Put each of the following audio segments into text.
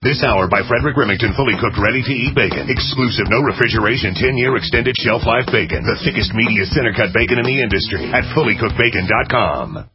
This hour by Frederick Remington, fully cooked, ready-to-eat bacon. Exclusive, no refrigeration, 10-year extended shelf life bacon. The thickest, meatiest center-cut bacon in the industry at fullycookedbacon.com.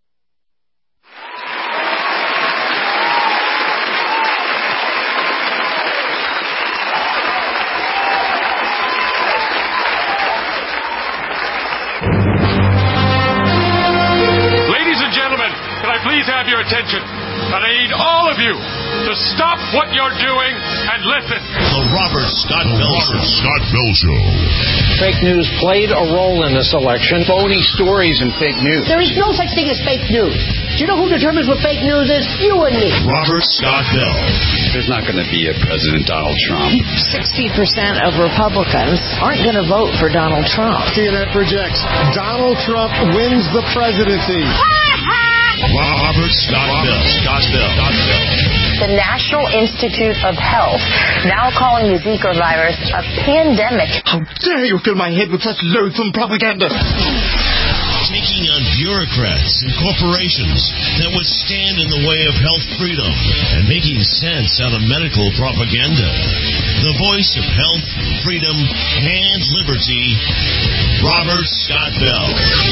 Please have your attention. And I need all of you to stop what you're doing and listen. The Robert Scott Bell Show. Fake news played a role in this election. Phony stories and fake news. There is no such thing as fake news. Do you know who determines what fake news is? You and me. Robert Scott Bell. There's not going to be a President Donald Trump. 60% of Republicans aren't going to vote for Donald Trump. CNN projects Donald Trump wins the presidency. Robert Scott Bell. The National Institute of Health now calling the Zika virus a pandemic. How dare you fill my head with such loathsome propaganda? Taking on bureaucrats and corporations that would stand in the way of health freedom and making sense out of medical propaganda. The voice of health, freedom, and liberty, Robert Scott Bell.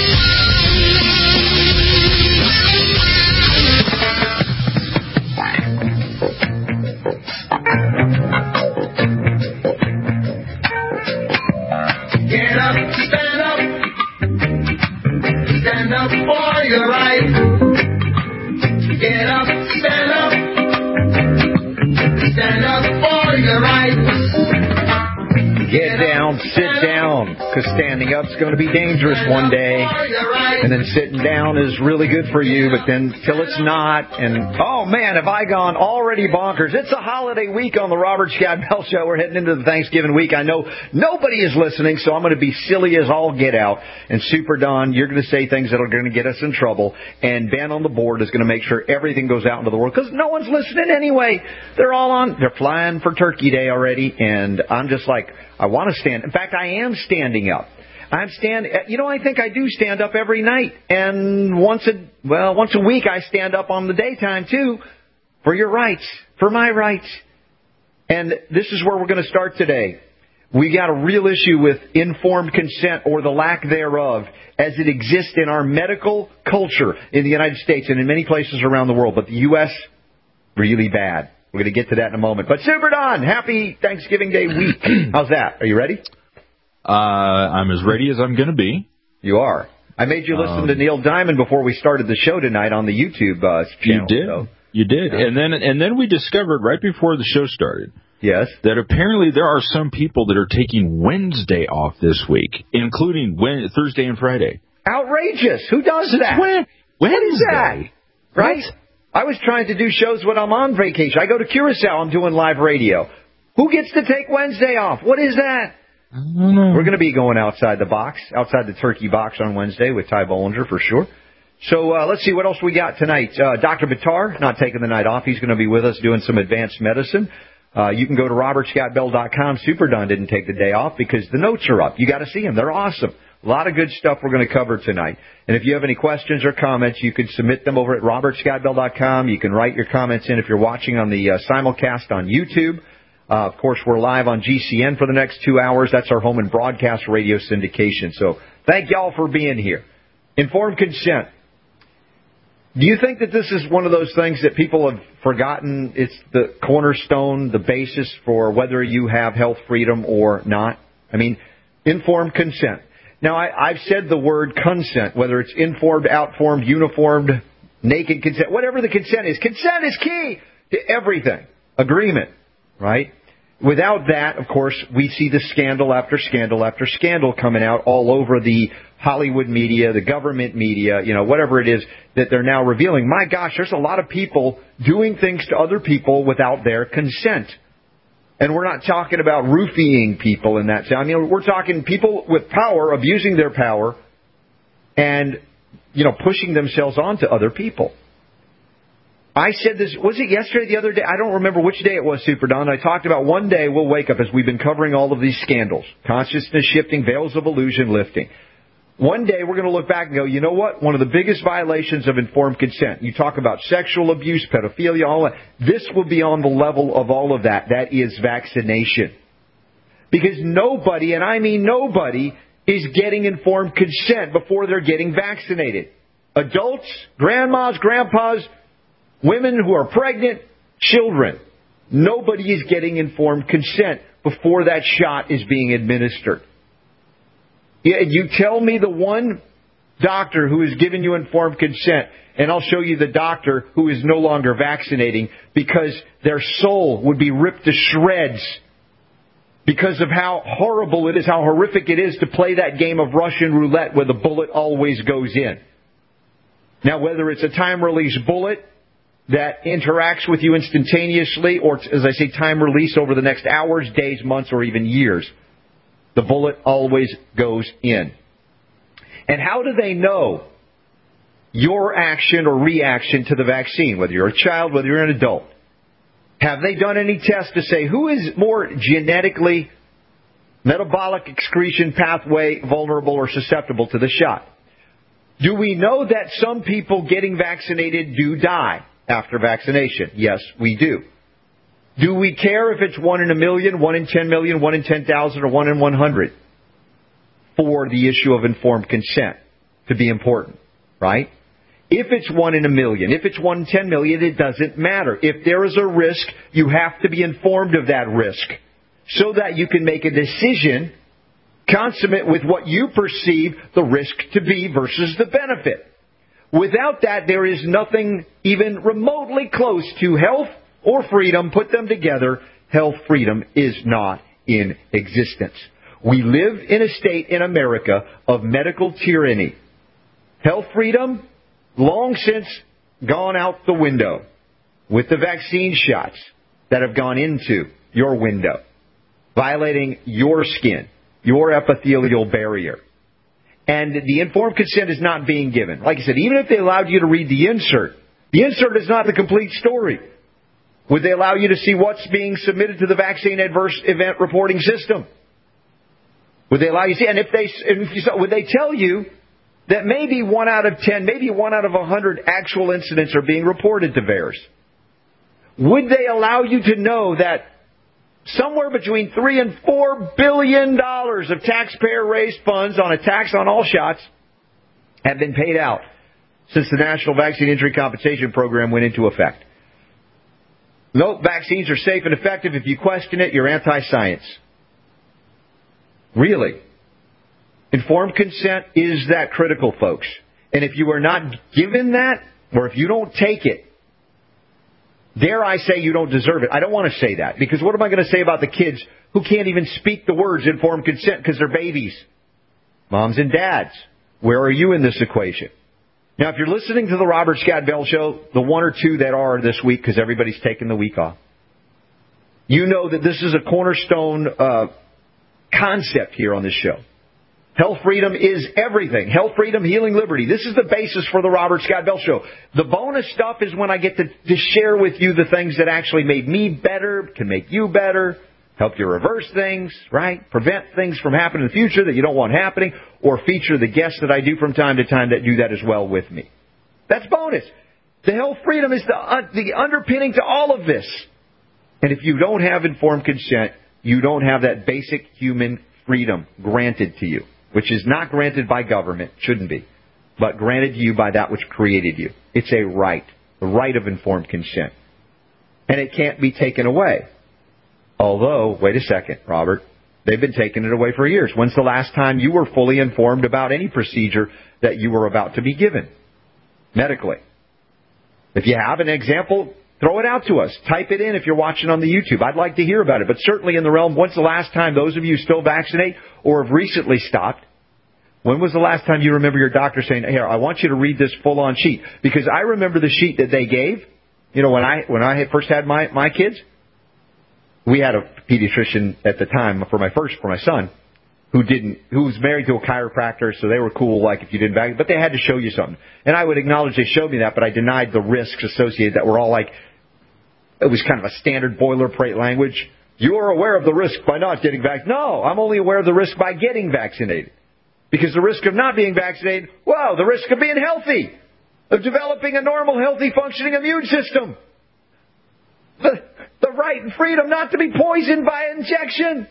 Get up, stand up. Stand up for your right. Get up, stand up. Stand up for your right. Get down, sit down, because standing up is going to be dangerous one day. And then sitting down is really good for you, but then till it's not. And, oh, man, have I gone already bonkers. It's a holiday week on the Robert Scott Bell Show. We're heading into the Thanksgiving week. I know nobody is listening, so I'm going to be silly as all get out. And Super Don, you're going to say things that are going to get us in trouble. And Ben on the board is going to make sure everything goes out into the world, because no one's listening anyway. They're flying for Turkey Day already, and I'm just like, I want to stand. In fact, I am standing up. I think I do stand up every night. And once a week I stand up on the daytime, too, for your rights, for my rights. And this is where we're going to start today. We got a real issue with informed consent, or the lack thereof, as it exists in our medical culture in the United States and in many places around the world. But the U.S., really bad. We're going to get to that in a moment. But Super Don, happy Thanksgiving Day week. How's that? Are you ready? I'm as ready as I'm going to be. You are. I made you listen to Neil Diamond before we started the show tonight on the YouTube channel. You did. So. You did. Yeah. And then we discovered right before the show started, yes, that apparently there are some people that are taking Wednesday off this week, including Thursday and Friday. Outrageous. Who does that? Wednesday. What is that? Right? What? I was trying to do shows when I'm on vacation. I go to Curacao. I'm doing live radio. Who gets to take Wednesday off? What is that? I don't know. We're going to be going outside the box, outside the turkey box on Wednesday with Ty Bollinger for sure. So let's see what else we got tonight. Dr. Bitar, not taking the night off. He's going to be with us doing some advanced medicine. You can go to robertscottbell.com. Super Don didn't take the day off because the notes are up. You got to see them. They're awesome. A lot of good stuff we're going to cover tonight. And if you have any questions or comments, you can submit them over at robertscottbell.com. You can write your comments in if you're watching on the simulcast on YouTube. Of course, we're live on GCN for the next 2 hours. That's our home and broadcast radio syndication. So thank y'all for being here. Informed consent. Do you think that this is one of those things that people have forgotten? It's the cornerstone, the basis for whether you have health freedom or not? I mean, informed consent. Now, I've said the word consent, whether it's informed, outformed, uniformed, naked consent, whatever the consent is key to everything. Agreement, right? Without that, of course, we see the scandal after scandal after scandal coming out all over the Hollywood media, the government media, whatever it is that they're now revealing. My gosh, there's a lot of people doing things to other people without their consent. And we're not talking about roofying people in that sense. I mean, we're talking people with power, abusing their power, and, pushing themselves onto other people. I said this, was it yesterday, the other day? I don't remember which day it was, Super Don. I talked about one day we'll wake up as we've been covering all of these scandals. Consciousness shifting, veils of illusion lifting. One day we're going to look back and go, you know what? One of the biggest violations of informed consent, you talk about sexual abuse, pedophilia, all that. This will be on the level of all of that. That is vaccination. Because nobody, and I mean nobody, is getting informed consent before they're getting vaccinated. Adults, grandmas, grandpas, women who are pregnant, children. Nobody is getting informed consent before that shot is being administered. You tell me the one doctor who is giving you informed consent, and I'll show you the doctor who is no longer vaccinating because their soul would be ripped to shreds because of how horrible it is, how horrific it is to play that game of Russian roulette where the bullet always goes in. Now, whether it's a time-release bullet that interacts with you instantaneously, or, as I say, time release over the next hours, days, months, or even years, the bullet always goes in. And how do they know your action or reaction to the vaccine, whether you're a child, whether you're an adult? Have they done any tests to say who is more genetically, metabolic excretion pathway vulnerable or susceptible to the shot? Do we know that some people getting vaccinated do die after vaccination? Yes, we do. Do we care if it's 1 in a million, 1 in 10 million, 1 in 10,000, or 1 in 100 for the issue of informed consent to be important, right? If it's 1 in a million, if it's 1 in 10 million, it doesn't matter. If there is a risk, you have to be informed of that risk so that you can make a decision consummate with what you perceive the risk to be versus the benefit. Without that, there is nothing even remotely close to health or freedom. Put them together, health freedom is not in existence. We live in a state in America of medical tyranny. Health freedom, long since gone out the window with the vaccine shots that have gone into your window, violating your skin, your epithelial barrier. And the informed consent is not being given. Like I said, even if they allowed you to read the insert is not the complete story. Would they allow you to see what's being submitted to the vaccine adverse event reporting system? Would they allow you to see? And would they tell you that maybe 1 out of 10, maybe 1 out of 100 actual incidents are being reported to VAERS? Would they allow you to know that somewhere between $3 and $4 billion of taxpayer-raised funds on a tax on all shots have been paid out since the National Vaccine Injury Compensation Program went into effect? Nope, vaccines are safe and effective. If you question it, you're anti-science. Really? Informed consent is that critical, folks. And if you are not given that, or if you don't take it, dare I say you don't deserve it. I don't want to say that, because what am I going to say about the kids who can't even speak the words informed consent because they're babies? Moms and dads, where are you in this equation? Now, if you're listening to the Robert Scott Bell Show, the 1 or 2 that are this week because everybody's taking the week off, you know that this is a cornerstone concept here on this show. Health freedom is everything. Health freedom, healing, liberty. This is the basis for the Robert Scott Bell Show. The bonus stuff is when I get to share with you the things that actually made me better, can make you better, help you reverse things, right? Prevent things from happening in the future that you don't want happening, or feature the guests that I do from time to time that do that as well with me. That's bonus. The health freedom is the underpinning to all of this. And if you don't have informed consent, you don't have that basic human freedom granted to you, which is not granted by government, shouldn't be, but granted to you by that which created you. It's a right, the right of informed consent. And it can't be taken away. Although, wait a second, Robert, they've been taking it away for years. When's the last time you were fully informed about any procedure that you were about to be given medically? If you have an example, throw it out to us. Type it in if you're watching on the YouTube. I'd like to hear about it. But certainly in the realm, when's the last time those of you who still vaccinate or have recently stopped, when was the last time you remember your doctor saying, here, I want you to read this full-on sheet? Because I remember the sheet that they gave, you know, when I had first had my kids. We had a pediatrician at the time for my son who was married to a chiropractor, so they were cool, like if you didn't vaccinate, but they had to show you something. And I would acknowledge they showed me that, but I denied the risks associated that were all like, it was kind of a standard boilerplate language. You are aware of the risk by not getting vaccinated. No, I'm only aware of the risk by getting vaccinated. Because the risk of not being vaccinated, well, the risk of being healthy, of developing a normal, healthy, functioning immune system. The right and freedom not to be poisoned by injection.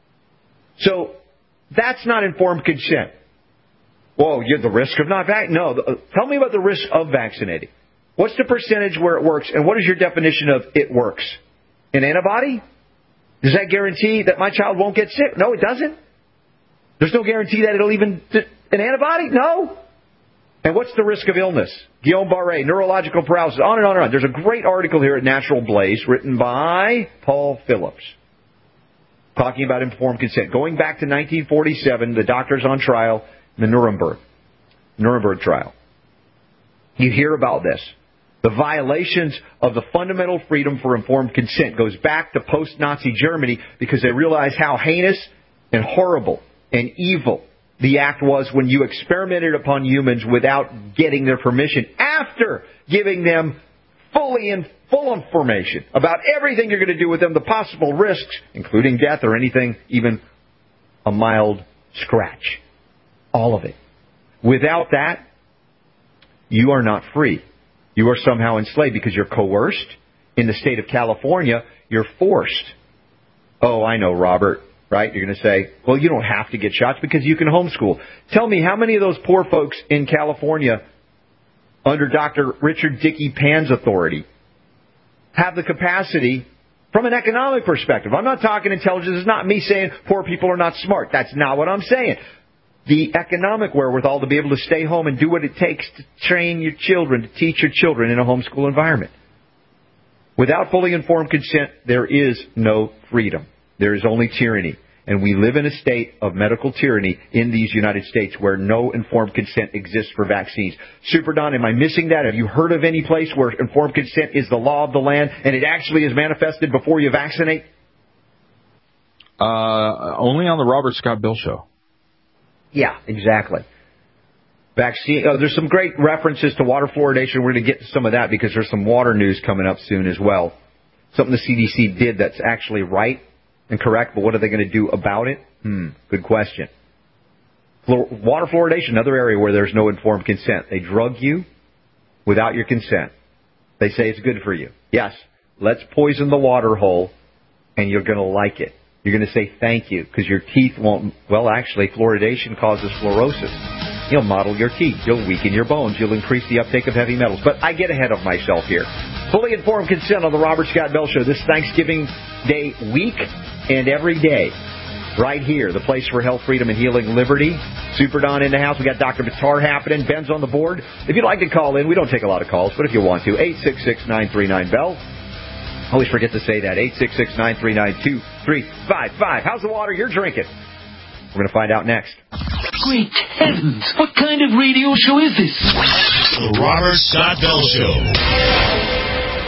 So that's not informed consent. Whoa, you're the risk of not vaccinating? No, tell me about the risk of vaccinating. What's the percentage where it works, and what is your definition of it works? An antibody? Does that guarantee that my child won't get sick? No, it doesn't. There's no guarantee that it'll even... An antibody? No. And what's the risk of illness? Guillain-Barré, neurological paralysis, on and on and on. There's a great article here at Natural Blaze written by Paul Phillips talking about informed consent. Going back to 1947, the doctors on trial in the Nuremberg trial. You hear about this. The violations of the fundamental freedom for informed consent goes back to post-Nazi Germany because they realized how heinous and horrible and evil the act was when you experimented upon humans without getting their permission, after giving them full information about everything you're going to do with them, the possible risks, including death or anything, even a mild scratch. All of it. Without that, you are not free. You are somehow enslaved because you're coerced. In the state of California, you're forced. Oh, I know, Robert. Right? You're going to say, well, you don't have to get shots because you can homeschool. Tell me, how many of those poor folks in California under Dr. Richard Dickey Pan's authority have the capacity from an economic perspective? I'm not talking intelligence. It's not me saying poor people are not smart. That's not what I'm saying. The economic wherewithal to be able to stay home and do what it takes to train your children, to teach your children in a homeschool environment. Without fully informed consent, there is no freedom. There is only tyranny. And we live in a state of medical tyranny in these United States where no informed consent exists for vaccines. Super Don, am I missing that? Have you heard of any place where informed consent is the law of the land and it actually is manifested before you vaccinate? Only on the Robert Scott Bell Show. Yeah, exactly. Vaccine. There's some great references to water fluoridation. We're going to get to some of that because there's some water news coming up soon as well. Something the CDC did that's actually right and correct, but what are they going to do about it? Good question. Water fluoridation, another area where there's no informed consent. They drug you without your consent. They say it's good for you. Yes, let's poison the water hole, and you're going to like it. You're going to say thank you because your teeth won't. Well, actually, fluoridation causes fluorosis. You'll mottle your teeth. You'll weaken your bones. You'll increase the uptake of heavy metals. But I get ahead of myself here. Fully informed consent on the Robert Scott Bell Show this Thanksgiving Day week and every day. Right here, the place for health, freedom, and healing liberty. Super Don in the house. We got Dr. Buttar happening. Ben's on the board. If you'd like to call in, we don't take a lot of calls, but if you want to, 866-939-BELL. Always forget to say that, 866-939-2355. How's the water you're drinking? We're going to find out next. Great heavens! What kind of radio show is this? The Robert Scott Bell Show.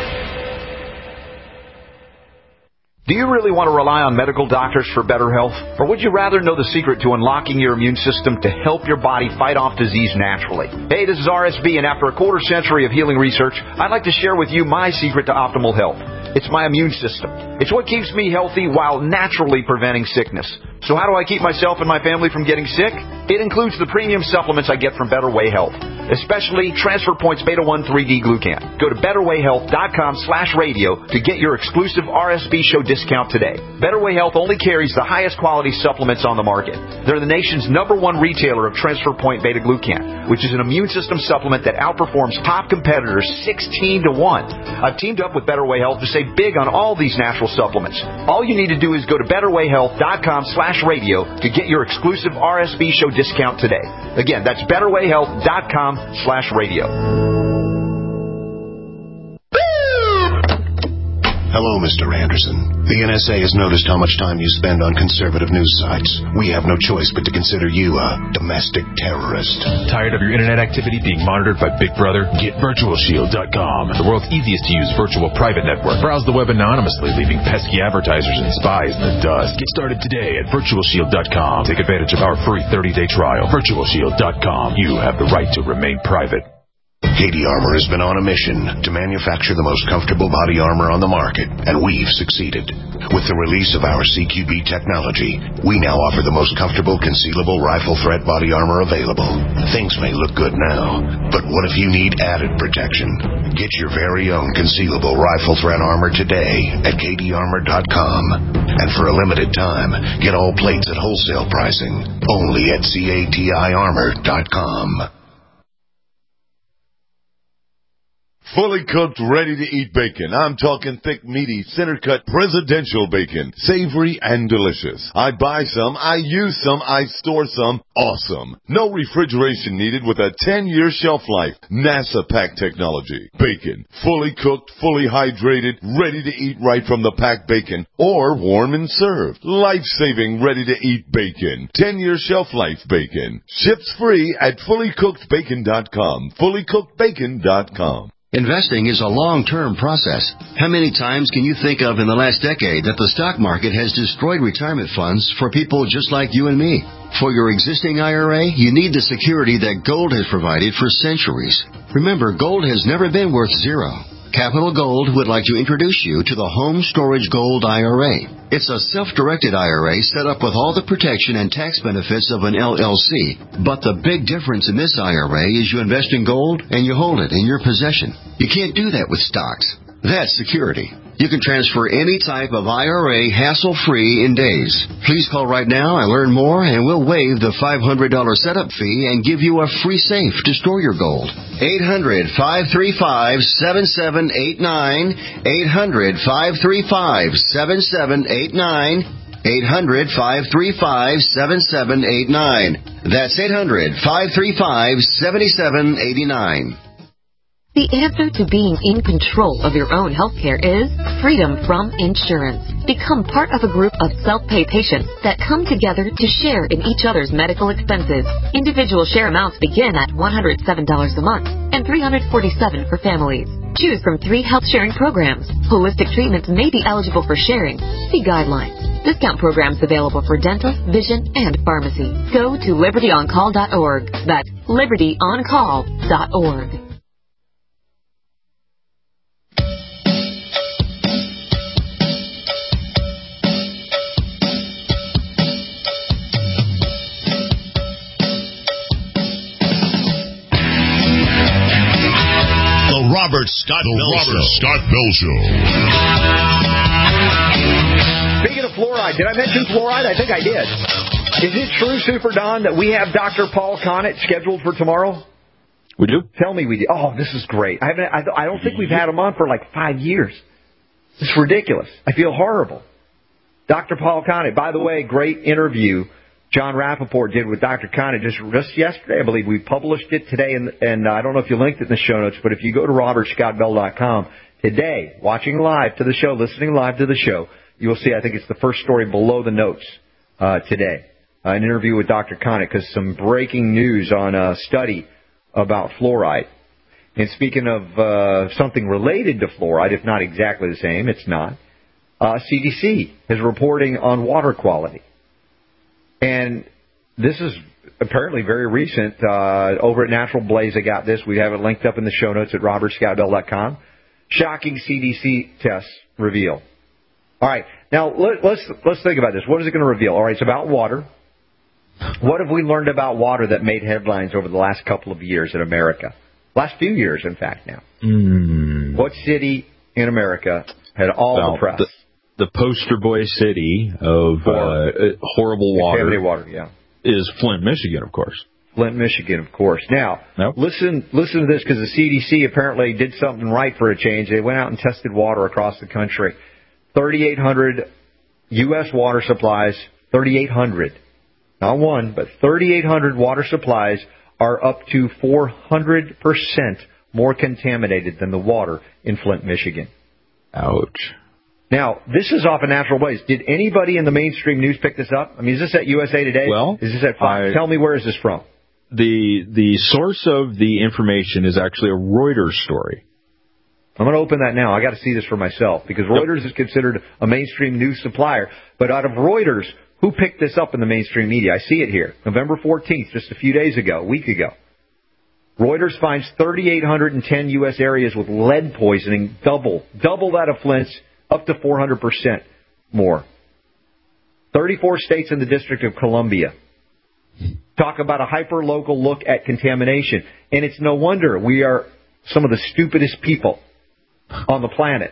Do you really want to rely on medical doctors for better health? Or would you rather know the secret to unlocking your immune system to help your body fight off disease naturally? Hey, this is RSB, and after a quarter century of healing research, I'd like to share with you my secret to optimal health. It's my immune system. It's what keeps me healthy while naturally preventing sickness. So how do I keep myself and my family from getting sick? It includes the premium supplements I get from Better Way Health, especially Transfer Points Beta 1 3D Glucan. Go to BetterWayHealth.com/radio to get your exclusive RSB show discount today. Better Way Health only carries the highest quality supplements on the market. They're the nation's #1 retailer of Transfer Point Beta Glucan, which is an immune system supplement that outperforms top competitors 16 to 1. I've teamed up with Better Way Health to save big on all these natural supplements. All you need to do is go to BetterWayHealth.com/radio to get your exclusive RSB show discount today. Again, that's BetterWayHealth.com/radio. Hello, Mr. Anderson. The NSA has noticed how much time you spend on conservative news sites. We have no choice but to consider you a domestic terrorist. Tired of your internet activity being monitored by Big Brother? Get VirtualShield.com, the world's easiest to use virtual private network. Browse the web anonymously, leaving pesky advertisers and spies in the dust. Get started today at VirtualShield.com. Take advantage of our free 30-day trial. VirtualShield.com. You have the right to remain private. KD Armor has been on a mission to manufacture the most comfortable body armor on the market, and we've succeeded. With the release of our CQB technology, we now offer the most comfortable concealable rifle threat body armor available. Things may look good now, but what if you need added protection? Get your very own concealable rifle threat armor today at kdarmor.com. And for a limited time, get all plates at wholesale pricing, only at CATIarmor.com. Fully cooked, ready-to-eat bacon. I'm talking thick, meaty, center-cut presidential bacon. Savory and delicious. I buy some, I use some, I store some. Awesome. No refrigeration needed with a 10-year shelf life. NASA pack technology. Bacon. Fully cooked, fully hydrated, ready to eat right from the packed bacon. Or warm and served. Life-saving, ready-to-eat bacon. 10-year shelf life bacon. Ships free at fullycookedbacon.com. Fullycookedbacon.com. Investing is a long-term process. How many times can you think of in the last decade that the stock market has destroyed retirement funds for people just like you and me? For your existing IRA, you need the security that gold has provided for centuries. Remember, gold has never been worth zero. Capital Gold would like to introduce you to the Home Storage Gold IRA. It's a self-directed IRA set up with all the protection and tax benefits of an LLC. But the big difference in this IRA is you invest in gold and you hold it in your possession. You can't do that with stocks. That's security. You can transfer any type of IRA hassle-free in days. Please call right now and learn more, and we'll waive the $500 setup fee and give you a free safe to store your gold. 800-535-7789. 800-535-7789. 800-535-7789. That's 800-535-7789. The answer to being in control of your own healthcare is freedom from insurance. Become part of a group of self-pay patients that come together to share in each other's medical expenses. Individual share amounts begin at $107 a month and $347 for families. Choose from 3 health-sharing programs. Holistic treatments may be eligible for sharing. See guidelines. Discount programs available for dental, vision, and pharmacy. Go to libertyoncall.org. That's libertyoncall.org. Robert Scott Bell Show. Speaking of fluoride, did I mention fluoride? I think I did. Is it true, Super Don, that we have Dr. Paul Connett scheduled for tomorrow? We do. Tell me we do. Oh, this is great. I don't think we've had him on for like 5 years. It's ridiculous. I feel horrible. Dr. Paul Connett, by the way, great interview John Rappaport did with Dr. Connett just yesterday. I believe we published it today, and I don't know if you linked it in the show notes, but if you go to robertscottbell.com today, watching live to the show, listening live to the show, you will see, I think it's the first story below the notes today, an interview with Dr. Connett, because some breaking news on a study about fluoride. And speaking of something related to fluoride, if not exactly the same, it's not, CDC is reporting on water quality. And this is apparently very recent. Over at Natural Blaze, I got this. We have it linked up in the show notes at robertscottbell.com. Shocking CDC tests reveal. All right, now let's think about this. What is it going to reveal? All right, it's about water. What have we learned about water that made headlines over the last couple of years in America? Last few years, in fact, now. What city in America had all the press? The poster boy city of horrible water, is Flint, Michigan, of course. Flint, Michigan, of course. Now, listen to this, because the CDC apparently did something right for a change. They went out and tested water across the country. 3,800 U.S. water supplies, 3,800. Not one, but 3,800 water supplies are up to 400% more contaminated than the water in Flint, Michigan. Ouch. Now, this is off of Natural Blaze. Did anybody in the mainstream news pick this up? I mean, is this at USA Today? Well, is this at Fox? Tell me, where is this from? The source of the information is actually a Reuters story. I'm going to open that now. I got to see this for myself, because Reuters is considered a mainstream news supplier. But out of Reuters, who picked this up in the mainstream media? I see it here. November 14th, just a few days ago, a week ago. Reuters finds 3,810 U.S. areas with lead poisoning, double that of Flint's, up to 400% more. 34 states in the District of Columbia. Talk about a hyper-local look at contamination. And it's no wonder we are some of the stupidest people on the planet.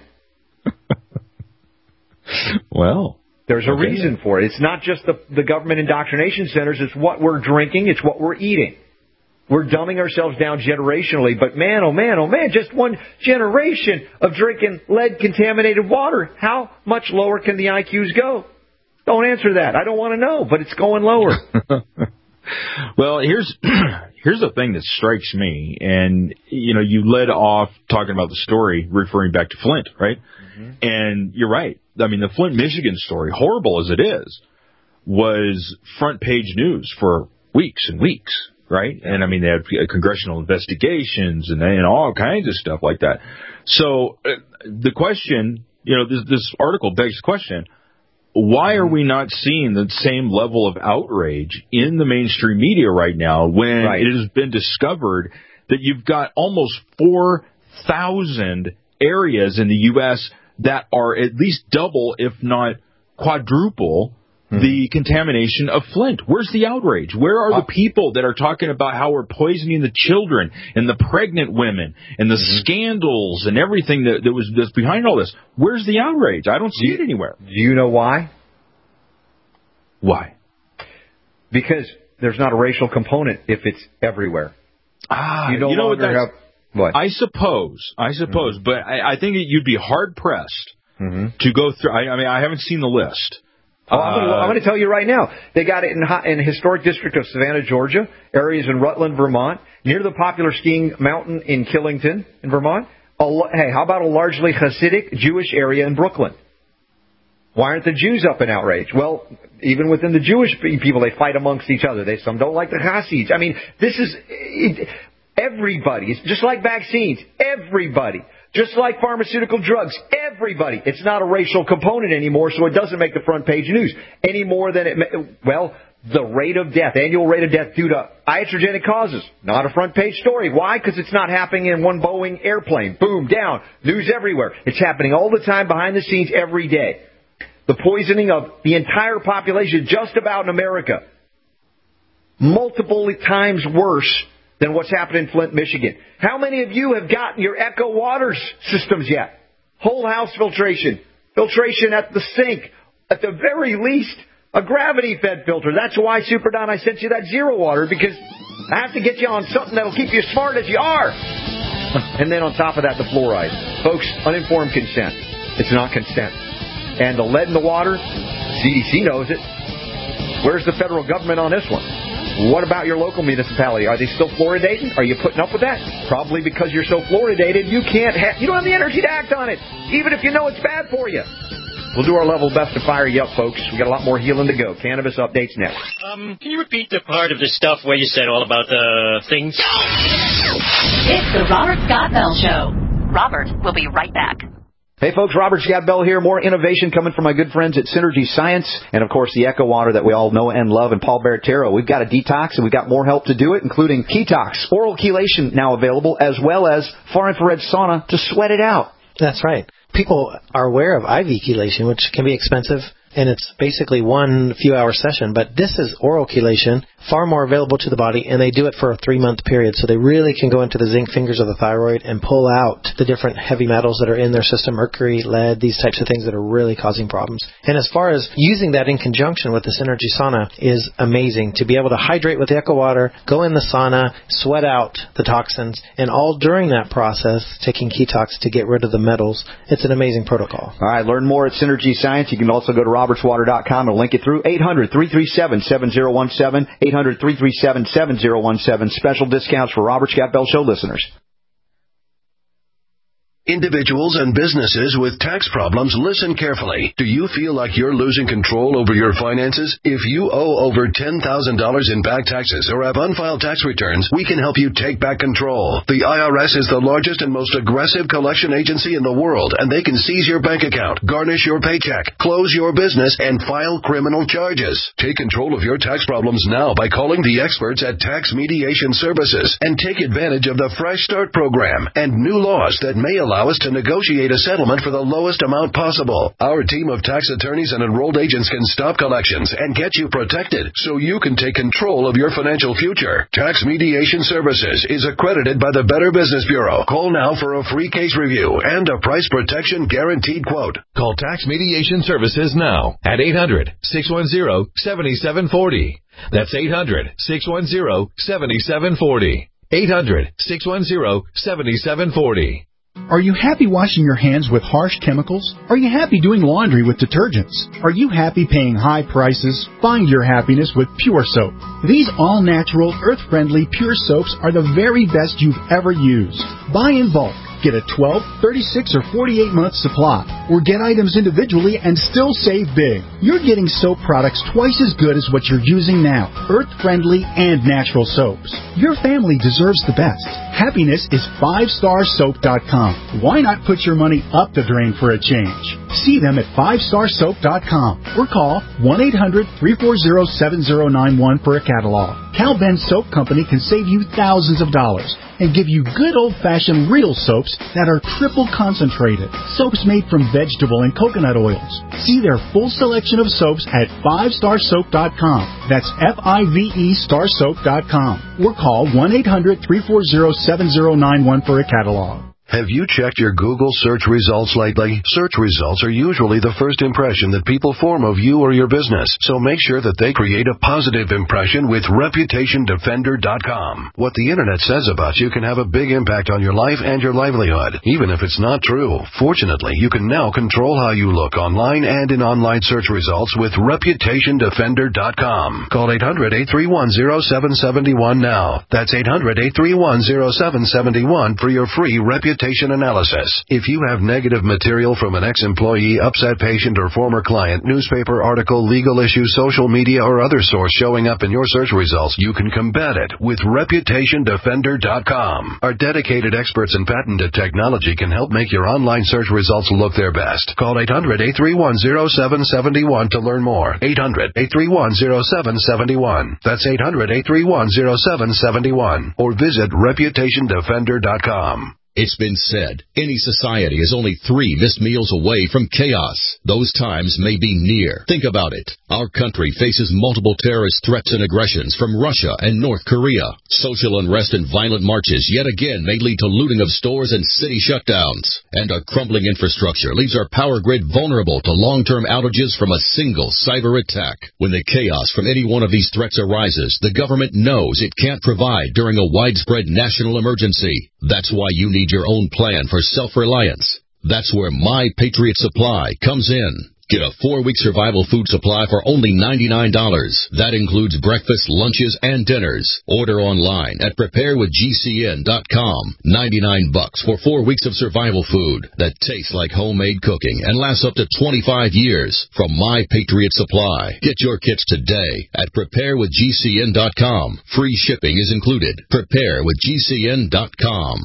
Well, there's a reason for it. It's not just the government indoctrination centers. It's what we're drinking. It's what we're eating. We're dumbing ourselves down generationally. But man, oh man, just one generation of drinking lead-contaminated water. How much lower can the IQs go? Don't answer that. I don't want to know, but it's going lower. Well, here's the thing that strikes me, and you led off talking about the story, referring back to Flint, right? Mm-hmm. And you're right. I mean, the Flint, Michigan story, horrible as it is, was front page news for weeks and weeks, right? And I mean, they had congressional investigations and all kinds of stuff like that. So the question, this article begs the question. Why are we not seeing the same level of outrage in the mainstream media right now when it has been discovered that you've got almost 4,000 areas in the U.S. that are at least double, if not quadruple, the contamination of Flint? Where's the outrage? Where are the people that are talking about how we're poisoning the children and the pregnant women and the scandals and everything that's behind all this? Where's the outrage? I don't see it anywhere. Do you know why? Why? Because there's not a racial component if it's everywhere. What? I suppose, but I think you'd be hard pressed to go through. I haven't seen the list. I'm going to tell you right now. They got it in the historic district of Savannah, Georgia, areas in Rutland, Vermont, near the popular skiing mountain in Killington, in Vermont. Hey, how about a largely Hasidic Jewish area in Brooklyn? Why aren't the Jews up in outrage? Well, even within the Jewish people, they fight amongst each other. Some don't like the Hasids. I mean, this is everybody. It's just like vaccines. Everybody. Just like pharmaceutical drugs, everybody. It's not a racial component anymore, so it doesn't make the front page news any more than the rate of death, annual rate of death due to iatrogenic causes, not a front page story. Why? Because it's not happening in one Boeing airplane. Boom, down, news everywhere. It's happening all the time behind the scenes every day. The poisoning of the entire population just about in America. Multiple times worse than what's happened in Flint, Michigan. How many of you have gotten your Echo Water systems yet? Whole house filtration. Filtration at the sink. At the very least, a gravity-fed filter. That's why, Super Don, I sent you that Zero Water, because I have to get you on something that'll keep you as smart as you are. And then on top of that, the fluoride. Folks, uninformed consent. It's not consent. And the lead in the water, CDC knows it. Where's the federal government on this one? What about your local municipality? Are they still fluoridating? Are you putting up with that? Probably because you're so fluoridated, you don't have the energy to act on it, even if you know it's bad for you. We'll do our level best to fire you up, folks. We got a lot more healing to go. Cannabis updates next. Can you repeat the part of the stuff where you said all about the things? It's the Robert Scott Bell Show. Robert will be right back. Hey folks, Robert Scott Bell here. More innovation coming from my good friends at Synergy Science, and of course the Echo Water that we all know and love, and Paul Barrettero. We've got a detox, and we've got more help to do it, including Ketox, oral chelation now available, as well as far infrared sauna to sweat it out. That's right. People are aware of IV chelation, which can be expensive, and it's basically one few-hour session. But this is oral chelation, far more available to the body, and they do it for a 3-month period. So they really can go into the zinc fingers of the thyroid and pull out the different heavy metals that are in their system, mercury, lead, these types of things that are really causing problems. And as far as using that in conjunction with the Synergy Sauna is amazing. To be able to hydrate with the Echo Water, go in the sauna, sweat out the toxins, and all during that process, taking Ketox to get rid of the metals. It's an amazing protocol. All right, learn more at Synergy Science. You can also go to robertswater.com and link it through 800-337-7017, 800-337-7017. Special discounts for Robert Scott Bell Show listeners. Individuals and businesses with tax problems, listen carefully. Do you feel like you're losing control over your finances? If you owe over $10,000 in back taxes or have unfiled tax returns, we can help you take back control. The IRS is the largest and most aggressive collection agency in the world, and they can seize your bank account, garnish your paycheck, close your business, and file criminal charges. Take control of your tax problems now by calling the experts at Tax Mediation Services and take advantage of the Fresh Start program and new laws that may allow us to negotiate a settlement for the lowest amount possible. Our team of tax attorneys and enrolled agents can stop collections and get you protected so you can take control of your financial future. Tax Mediation Services is accredited by the Better Business Bureau. Call now for a free case review and a price protection guaranteed quote. Call Tax Mediation Services now at 800-610-7740. That's 800-610-7740. 800-610-7740. Are you happy washing your hands with harsh chemicals? Are you happy doing laundry with detergents? Are you happy paying high prices? Find your happiness with Pure Soap. These all-natural, earth-friendly Pure Soaps are the very best you've ever used. Buy in bulk. Get a 12, 36, or 48-month supply, or get items individually and still save big. You're getting soap products twice as good as what you're using now, earth-friendly and natural soaps. Your family deserves the best. Happiness is 5starsoap.com. Why not put your money up the drain for a change? See them at 5starsoap.com or call 1-800-340-7091 for a catalog. Cal Ben Soap Company can save you thousands of dollars and give you good old-fashioned real soaps that are triple concentrated. Soaps made from vegetable and coconut oils. See their full selection of soaps at 5starsoap.com. That's F-I-V-E starsoap.com. Or call 1-800-340-7091 for a catalog. Have you checked your Google search results lately? Search results are usually the first impression that people form of you or your business, so make sure that they create a positive impression with ReputationDefender.com. What the Internet says about you can have a big impact on your life and your livelihood, even if it's not true. Fortunately, you can now control how you look online and in online search results with ReputationDefender.com. Call 800-831-0771 now. That's 800-831-0771 for your free reputation analysis. If you have negative material from an ex-employee, upset patient, or former client, newspaper article, legal issue, social media, or other source showing up in your search results, you can combat it with ReputationDefender.com. Our dedicated experts in patented technology can help make your online search results look their best. Call 800-831-0771 to learn more. 800-831-0771. That's 800-831-0771. Or visit ReputationDefender.com. It's been said, any society is only 3 missed meals away from chaos. Those times may be near. Think about it. Our country faces multiple terrorist threats and aggressions from Russia and North Korea. Social unrest and violent marches yet again may lead to looting of stores and city shutdowns. And a crumbling infrastructure leaves our power grid vulnerable to long-term outages from a single cyber attack. When the chaos from any one of these threats arises, the government knows it can't provide during a widespread national emergency. That's why you need your own plan for self-reliance. That's where My Patriot Supply comes in. Get a 4-week survival food supply for only $99. That includes breakfast, lunches, and dinners. Order online at preparewithgcn.com. $99 for 4 weeks of survival food that tastes like homemade cooking and lasts up to 25 years from My Patriot Supply. Get your kits today at preparewithgcn.com. Free shipping is included. Preparewithgcn.com.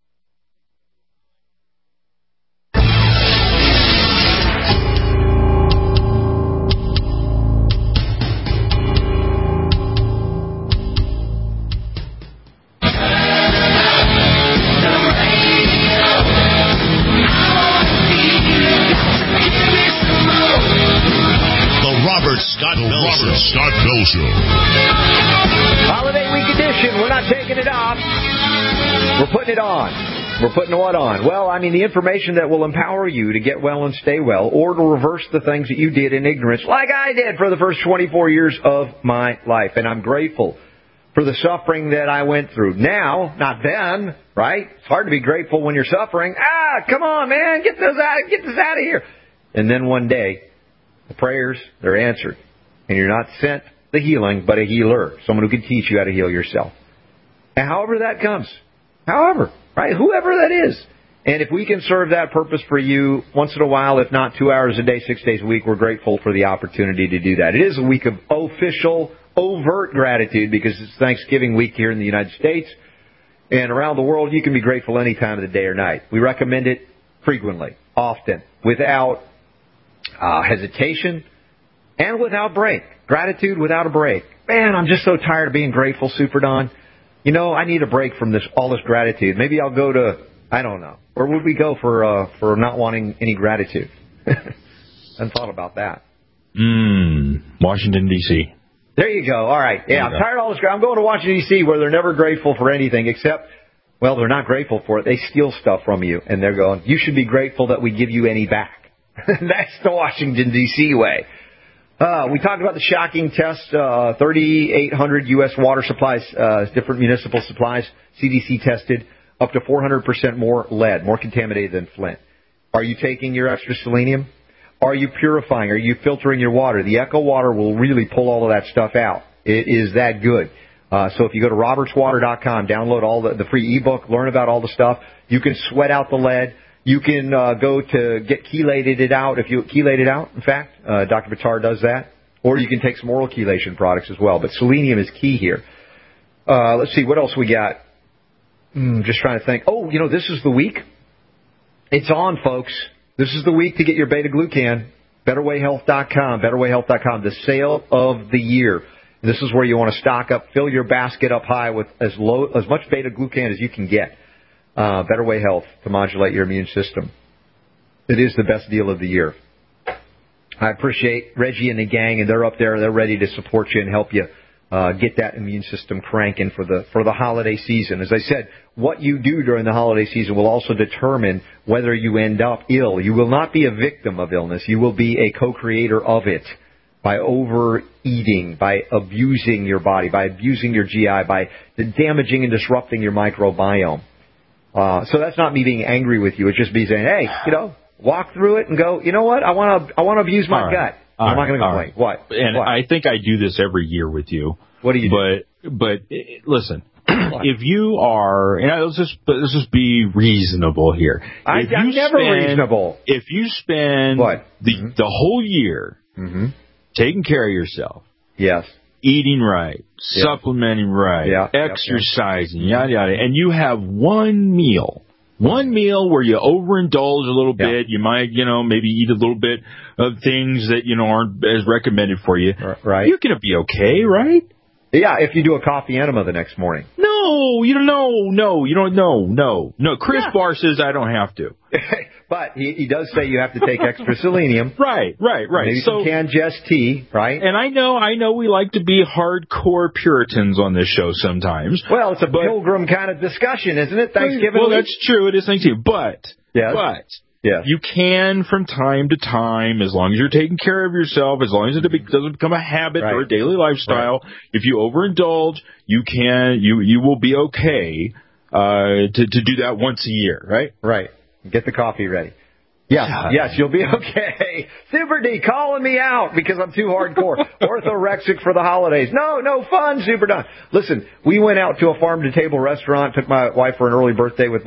Scott Bell Show. Holiday week edition. We're not taking it off. We're putting it on. We're putting what on? Well, I mean, the information that will empower you to get well and stay well, or to reverse the things that you did in ignorance, like I did for the first 24 years of my life. And I'm grateful for the suffering that I went through. Now, not then, right? It's hard to be grateful when you're suffering. Come on, man, get this out of here. And then one day, the prayers, they're answered. And you're not sent the healing, but a healer. Someone who can teach you how to heal yourself. And however that comes. However, right? Whoever that is. And if we can serve that purpose for you once in a while, if not 2 hours a day, 6 days a week, we're grateful for the opportunity to do that. It is a week of official, overt gratitude because it's Thanksgiving week here in the United States. And around the world, you can be grateful any time of the day or night. We recommend it frequently, often, without hesitation and without break. Gratitude without a break. Man, I'm just so tired of being grateful, Super Don. You know, I need a break from all this gratitude. Maybe I'll go to, I don't know. Where would we go for not wanting any gratitude? Hadn't thought about that. Washington, D.C. There you go. All right. Yeah, I'm tired of all this. I'm going to Washington, D.C., where they're never grateful for anything except, well, they're not grateful for it. They steal stuff from you, and they're going, you should be grateful that we give you any back. That's the Washington, D.C. way. We talked about the shocking test, 3,800 U.S. water supplies, different municipal supplies, CDC tested up to 400% more lead, more contaminated than Flint. Are you taking your extra selenium? Are you purifying? Are you filtering your water? The Echo Water will really pull all of that stuff out. It is that good. So if you go to robertswater.com, download all the free ebook, learn about all the stuff. You can sweat out the lead. You can go to get chelated it out. If you chelate it out, in fact, Dr. Buttar does that. Or you can take some oral chelation products as well. But selenium is key here. Let's see, what else we got? Just trying to think. Oh, this is the week. It's on, folks. This is the week to get your beta-glucan. BetterWayHealth.com. BetterWayHealth.com. The sale of the year. This is where you want to stock up, fill your basket up high with as much beta-glucan as you can get. Better Way Health to modulate your immune system. It is the best deal of the year. I appreciate Reggie and the gang, and they're up there. They're ready to support you and help you get that immune system cranking for the holiday season. As I said, what you do during the holiday season will also determine whether you end up ill. You will not be a victim of illness. You will be a co-creator of it by overeating, by abusing your body, by abusing your GI, by damaging and disrupting your microbiome. So that's not me being angry with you. It's just me saying, hey, walk through it and go, you know what? I want to abuse my gut. I'm not going to complain. What? And what? I think I do this every year with you. What do you do? But listen, if you are, and let's just be reasonable here. I'm never reasonable. If you spend the whole year taking care of yourself, yes, eating right, supplementing right, exercising, yada yada, and you have one meal where you overindulge a little bit, you might, maybe eat a little bit of things that, aren't as recommended for you. Right. You're going to be okay, right? Yeah, if you do a coffee enema the next morning. No, you don't know. No. Chris Barr says I don't have to. But he does say you have to take extra selenium. Right. Maybe some canned Just tea, right? And I know we like to be hardcore Puritans on this show sometimes. Well, it's a pilgrim kind of discussion, isn't it? Thanksgiving Well, week? that's true. It is Thanksgiving. But you can, from time to time, as long as you're taking care of yourself, as long as it doesn't become a habit or a daily lifestyle, if you overindulge, you will be okay to do that once a year, right? Right. Get the coffee ready. Yes, you'll be okay. Super D calling me out because I'm too hardcore. Orthorexic for the holidays. No fun, Super Don. Listen, we went out to a farm-to-table restaurant, took my wife for an early birthday with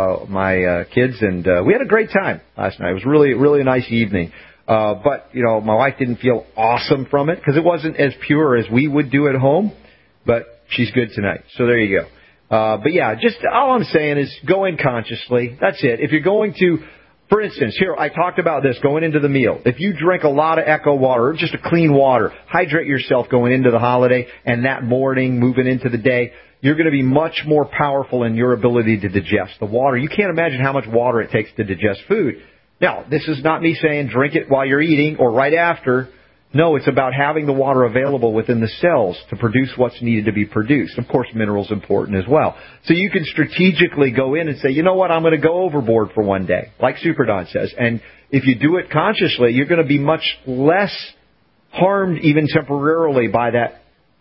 my kids, and we had a great time last night. It was really, really a nice evening. But, my wife didn't feel awesome from it because it wasn't as pure as we would do at home. But she's good tonight. So there you go. But yeah, just all I'm saying is go in consciously. That's it. If you're going to, for instance, here, I talked about this going into the meal. If you drink a lot of Echo water, or just a clean water, hydrate yourself going into the holiday and that morning, moving into the day, you're going to be much more powerful in your ability to digest the water. You can't imagine how much water it takes to digest food. Now, this is not me saying drink it while you're eating or right after. No, it's about having the water available within the cells to produce what's needed to be produced. Of course, minerals important as well. So you can strategically go in and say, you know what, I'm going to go overboard for one day, like Super Don says. And if you do it consciously, you're going to be much less harmed, even temporarily, by that,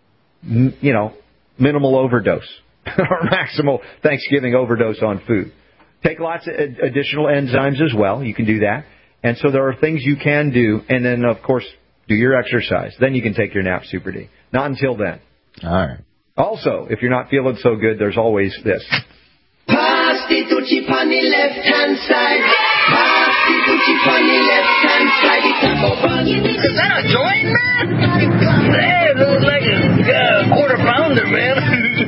minimal overdose or maximal Thanksgiving overdose on food. Take lots of additional enzymes as well. You can do that. And so there are things you can do. And then, of course, do your exercise. Then you can take your nap, Super D. Not until then. All right. Also, if you're not feeling so good, there's always this. Pasta Pass the Tucci on the left-hand side. Pass the Tucci on the left-hand side. It's a bubble. Is that a joint, man? Hey, it looks like a quarter pounder, man.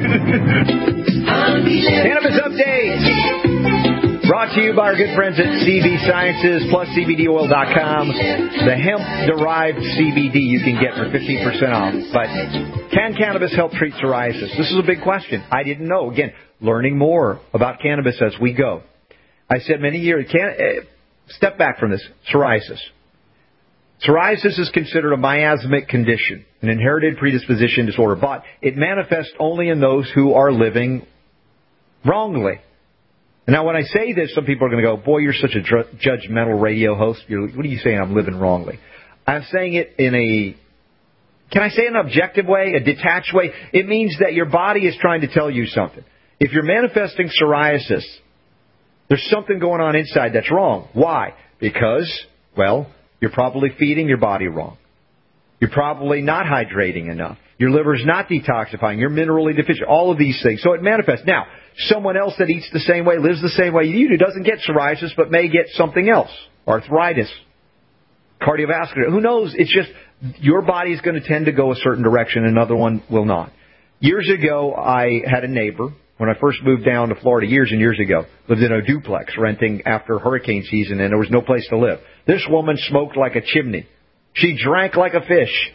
Cannabis Update. Brought to you by our good friends at CB Sciences plus CBDoil.com. The hemp-derived CBD you can get for 15% off. But can cannabis help treat psoriasis? This is a big question. I didn't know. Again, learning more about cannabis as we go. I said many years, step back from this, psoriasis. Psoriasis is considered a miasmic condition, an inherited predisposition disorder, but it manifests only in those who are living wrongly. Now, when I say this, some people are going to go, boy, you're such a judgmental radio host. What are you saying? I'm living wrongly. I'm saying it in a, can I say an objective way, a detached way? It means that your body is trying to tell you something. If you're manifesting psoriasis, there's something going on inside that's wrong. Why? Because, well, you're probably feeding your body wrong. You're probably not hydrating enough. Your liver's not detoxifying. You're minerally deficient. All of these things. So it manifests. Now, someone else that eats the same way, lives the same way you do, doesn't get psoriasis, but may get something else. Arthritis. Cardiovascular. Who knows? It's just your body is going to tend to go a certain direction. Another one will not. Years ago, I had a neighbor. When I first moved down to Florida years and years ago, lived in a duplex renting after hurricane season, and there was no place to live. This woman smoked like a chimney. She drank like a fish.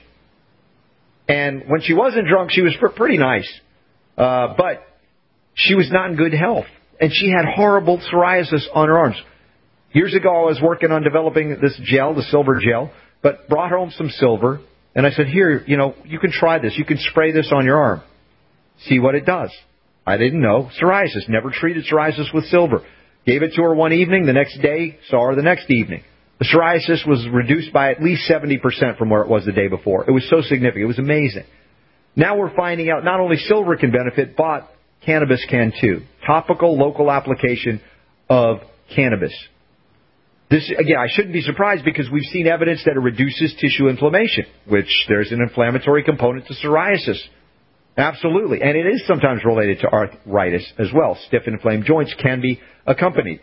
And when she wasn't drunk, she was pretty nice. But she was not in good health. And she had horrible psoriasis on her arms. Years ago, I was working on developing this gel, the silver gel, but brought home some silver. And I said, here, you can try this. You can spray this on your arm. See what it does. I didn't know. Psoriasis. Never treated psoriasis with silver. Gave it to her one evening. The next day, saw her the next evening. The psoriasis was reduced by at least 70% from where it was the day before. It was so significant. It was amazing. Now we're finding out not only silver can benefit, but cannabis can too. Topical, local application of cannabis. This, again, I shouldn't be surprised because we've seen evidence that it reduces tissue inflammation, which there's an inflammatory component to psoriasis. Absolutely. And it is sometimes related to arthritis as well. Stiff and inflamed joints can be accompanied.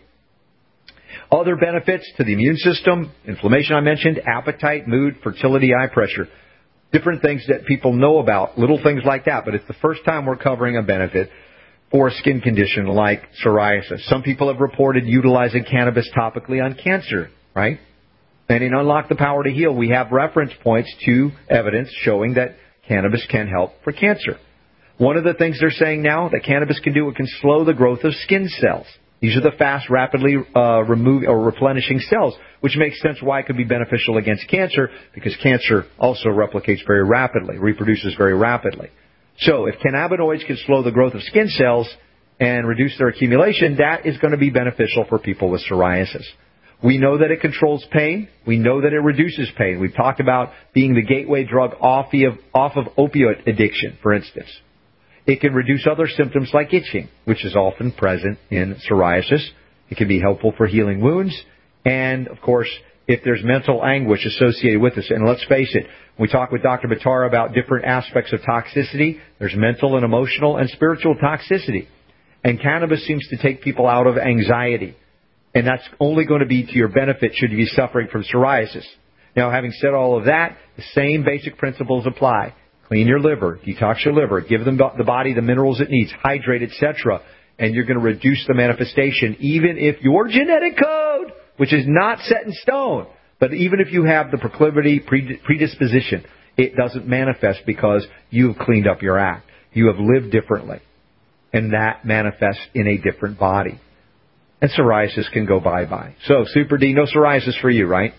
Other benefits to the immune system, inflammation I mentioned, appetite, mood, fertility, eye pressure. Different things that people know about, little things like that. But it's the first time we're covering a benefit for a skin condition like psoriasis. Some people have reported utilizing cannabis topically on cancer, right? And in Unlock the Power to Heal, we have reference points to evidence showing that cannabis can help for cancer. One of the things they're saying now that cannabis can do, it can slow the growth of skin cells. These are the fast, rapidly replenishing cells, which makes sense why it could be beneficial against cancer, because cancer also replicates very rapidly, reproduces very rapidly. So if cannabinoids can slow the growth of skin cells and reduce their accumulation, that is going to be beneficial for people with psoriasis. We know that it controls pain. We know that it reduces pain. We've talked about being the gateway drug off of opioid addiction, for instance. It can reduce other symptoms like itching, which is often present in psoriasis. It can be helpful for healing wounds. And, of course, if there's mental anguish associated with this, and let's face it, we talk with Dr. Buttar about different aspects of toxicity. There's mental and emotional and spiritual toxicity. And cannabis seems to take people out of anxiety. And that's only going to be to your benefit should you be suffering from psoriasis. Now, having said all of that, the same basic principles apply. Clean your liver, detox your liver, give the body the minerals it needs, hydrate, etc., and you're going to reduce the manifestation, even if your genetic code, which is not set in stone, but even if you have the proclivity, predisposition, it doesn't manifest because you've cleaned up your act. You have lived differently, and that manifests in a different body. And psoriasis can go bye-bye. So, Super D, no psoriasis for you, right?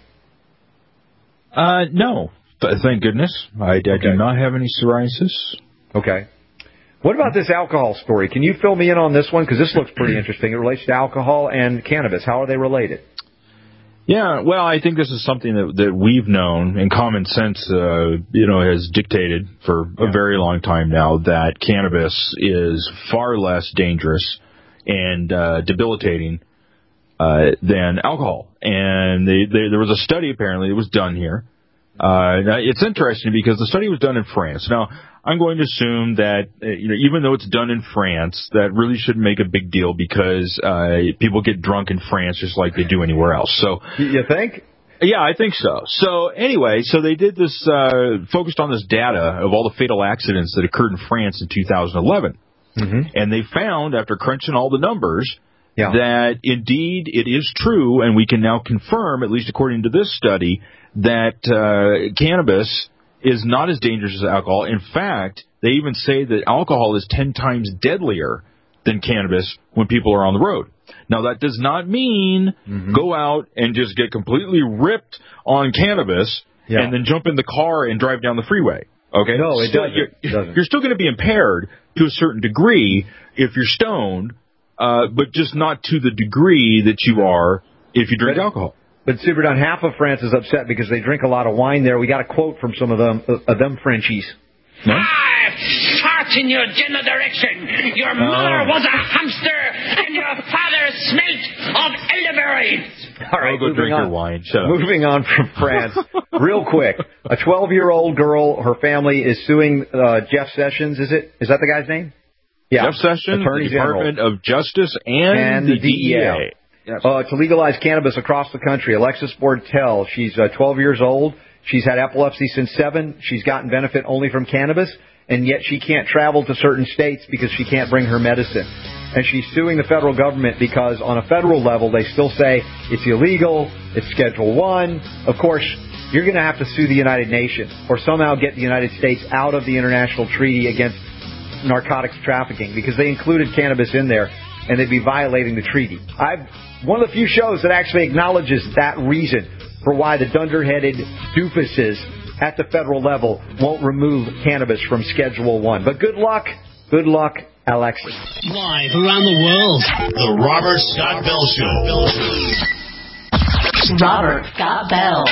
No. Thank goodness. I do not have any psoriasis. Okay. What about this alcohol story? Can you fill me in on this one? Because this looks pretty interesting. It relates to alcohol and cannabis. How are they related? Yeah, well, I think this is something that we've known, and common sense, has dictated for a very long time now that cannabis is far less dangerous and debilitating than alcohol. And there was a study, apparently, that was done here Now, it's interesting because the study was done in France. Now, I'm going to assume that, even though it's done in France, that really shouldn't make a big deal because people get drunk in France just like they do anywhere else. So, you think? Yeah, I think so. So anyway, they did this, focused on this data of all the fatal accidents that occurred in France in 2011. Mm-hmm. And they found, after crunching all the numbers, that indeed it is true, and we can now confirm, at least according to this study, that cannabis is not as dangerous as alcohol. In fact, they even say that alcohol is 10 times deadlier than cannabis when people are on the road. Now, that does not mean go out and just get completely ripped on cannabis and then jump in the car and drive down the freeway. Okay? No, it doesn't. You're still going to be impaired to a certain degree if you're stoned, but just not to the degree that you are if you drink alcohol. But Super Don, half of France is upset because they drink a lot of wine there. We got a quote from some of them Frenchies. No? Fart in your general direction. Your mother was a hamster, and your father smelt of elderberries. All right, go drink your wine. Shut up. Moving on from France, real quick. A 12-year-old girl, her family is suing Jeff Sessions. Is that the guy's name? Yeah. Jeff Sessions, Attorney the Department of Justice, and the DEA. Yes. To legalize cannabis across the country. Alexis Bortel, she's 12 years old. She's had epilepsy since 7. She's gotten benefit only from cannabis, and yet she can't travel to certain states because she can't bring her medicine. And she's suing the federal government because on a federal level, they still say it's illegal, it's Schedule 1. Of course, you're going to have to sue the United Nations or somehow get the United States out of the international treaty against narcotics trafficking because they included cannabis in there, and they'd be violating the treaty. One of the few shows that actually acknowledges that reason for why the dunderheaded doofuses at the federal level won't remove cannabis from Schedule 1. But good luck, Alexis. Live around the world. The Robert Scott Bell Show. Robert Scott Bell.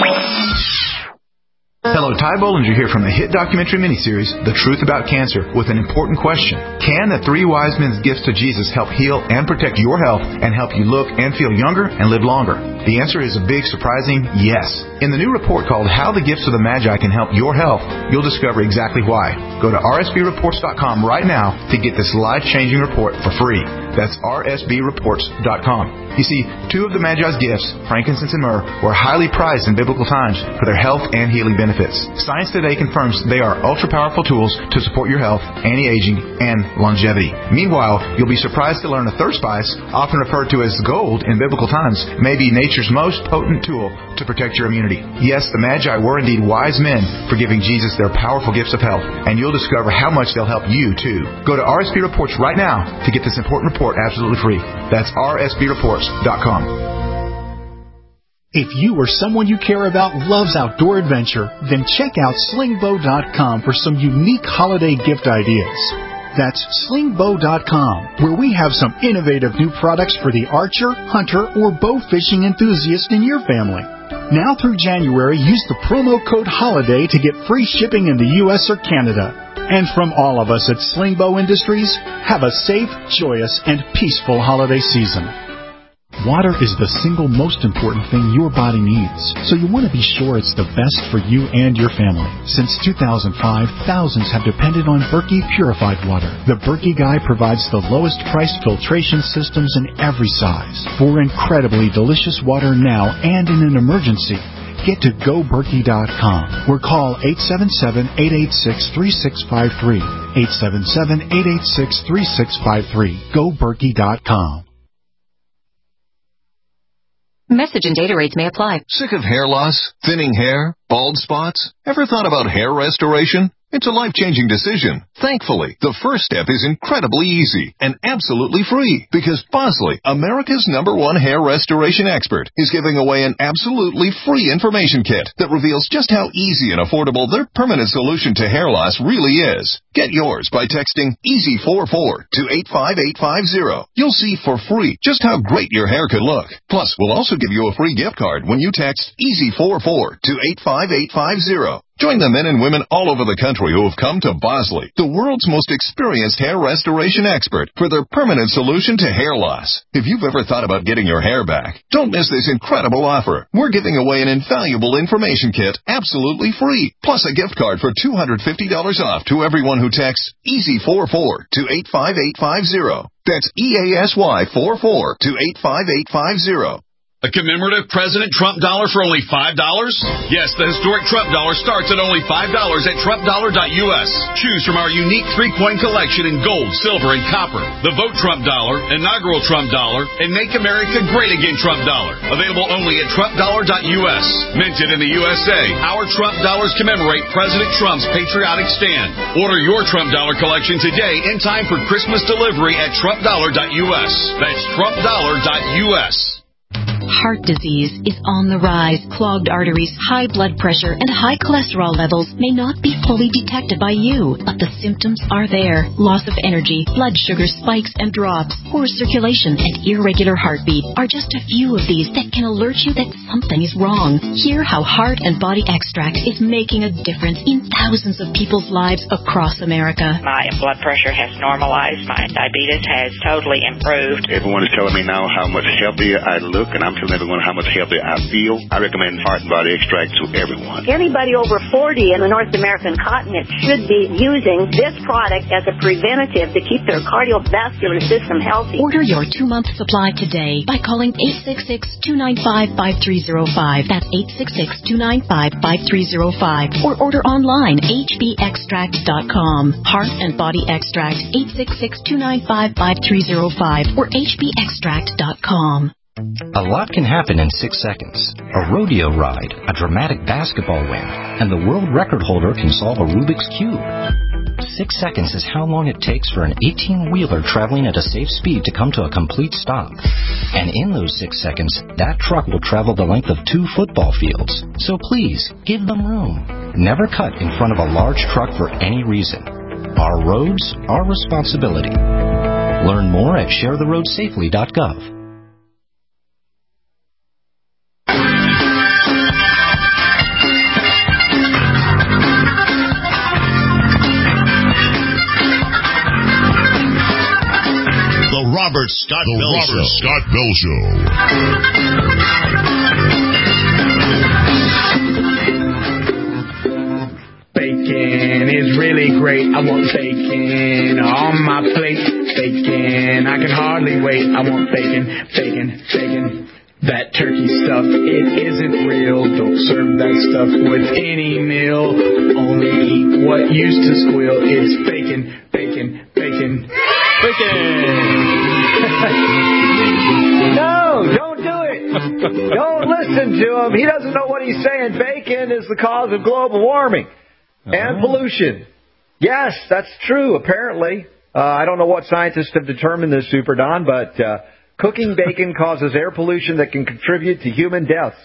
Hello, Ty Bollinger here from the hit documentary miniseries, The Truth About Cancer, with an important question. Can the 3 wise men's gifts to Jesus help heal and protect your health and help you look and feel younger and live longer? The answer is a big, surprising yes. In the new report called How the Gifts of the Magi Can Help Your Health, you'll discover exactly why. Go to rsbreports.com right now to get this life-changing report for free. That's rsbreports.com. You see, 2 of the Magi's gifts, frankincense and myrrh, were highly prized in biblical times for their health and healing benefits. Science today confirms they are ultra-powerful tools to support your health, anti-aging, and longevity. Meanwhile, you'll be surprised to learn a third spice, often referred to as gold in biblical times, may be nature's most potent tool to protect your immunity. Yes, the Magi were indeed wise men for giving Jesus their powerful gifts of health, and you'll discover how much they'll help you, too. Go to RSB Reports right now to get this important report absolutely free. That's rsbreports.com. If you or someone you care about loves outdoor adventure, then check out slingbow.com for some unique holiday gift ideas. That's slingbow.com, where we have some innovative new products for the archer, hunter, or bow fishing enthusiast in your family. Now through January, use the promo code HOLIDAY to get free shipping in the U.S. or Canada. And from all of us at Slingbow Industries, have a safe, joyous, and peaceful holiday season. Water is the single most important thing your body needs, so you want to be sure it's the best for you and your family. Since 2005, thousands have depended on Berkey purified water. The Berkey Guy provides the lowest priced filtration systems in every size for incredibly delicious water now and in an emergency. Get to GoBerkey.com or call 877-886-3653. 877-886-3653. GoBerkey.com. Message and data rates may apply. Sick of hair loss, thinning hair, bald spots? Ever thought about hair restoration? It's a life-changing decision. Thankfully, the first step is incredibly easy and absolutely free because Bosley, America's #1 hair restoration expert, is giving away an absolutely free information kit that reveals just how easy and affordable their permanent solution to hair loss really is. Get yours by texting EASY44 to 85850. You'll see for free just how great your hair could look. Plus, we'll also give you a free gift card when you text EASY44 to 85850. Join the men and women all over the country who have come to Bosley, the world's most experienced hair restoration expert, for their permanent solution to hair loss. If you've ever thought about getting your hair back, don't miss this incredible offer. We're giving away an invaluable information kit absolutely free, plus a gift card for $250 off to everyone who texts EASY44 to 85850. That's EASY44 to 85850. A commemorative President Trump dollar for only $5? Yes, the historic Trump dollar starts at only $5 at TrumpDollar.us. Choose from our unique 3-coin collection in gold, silver, and copper. The Vote Trump dollar, inaugural Trump dollar, and Make America Great Again Trump dollar. Available only at TrumpDollar.us. Minted in the USA, our Trump dollars commemorate President Trump's patriotic stand. Order your Trump dollar collection today in time for Christmas delivery at TrumpDollar.us. That's TrumpDollar.us. Heart disease is on the rise. Clogged arteries, high blood pressure, and high cholesterol levels may not be fully detected by you, but the symptoms are there. Loss of energy, blood sugar spikes and drops, poor circulation, and irregular heartbeat are just a few of these that can alert you that something is wrong. Hear how Heart and Body Extract is making a difference in thousands of people's lives across America. My blood pressure has normalized. My diabetes has totally improved. Everyone is telling me now how much healthier I look, and I'm telling everyone how much healthier I feel. I recommend Heart and Body Extract to everyone. Anybody over 40 in the North American continent should be using this product as a preventative to keep their cardiovascular system healthy. Order your 2-month supply today by calling 866-295-5305. That's 866-295-5305. Or order online, hbextract.com. Heart and Body Extract, 866-295-5305 or hbextract.com. A lot can happen in 6 seconds. A rodeo ride, a dramatic basketball win, and the world record holder can solve a Rubik's Cube. 6 seconds is how long it takes for an 18-wheeler traveling at a safe speed to come to a complete stop. And in those 6 seconds, that truck will travel the length of 2 football fields. So please, give them room. Never cut in front of a large truck for any reason. Our roads, our responsibility. Learn more at sharetheroadsafely.gov. Robert Scott Bell Show. Bacon is really great. I want bacon on my plate. Bacon, I can hardly wait. I want bacon, bacon, bacon. That turkey stuff, it isn't real. Don't serve that stuff with any meal. Only eat what used to squeal. It's bacon, bacon, bacon, bacon. No, don't do it. Don't listen to him. He doesn't know what he's saying. Bacon is the cause of global warming and pollution. Yes, that's true, apparently. I don't know what scientists have determined this, Super Don, but cooking bacon causes air pollution that can contribute to human deaths.